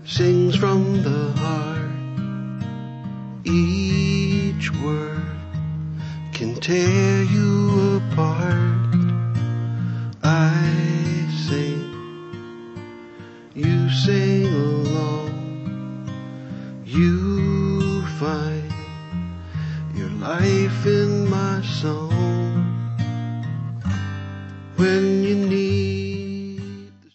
sings from the heart. Each word can tear you apart. I sing, you sing along. You find your life in my song.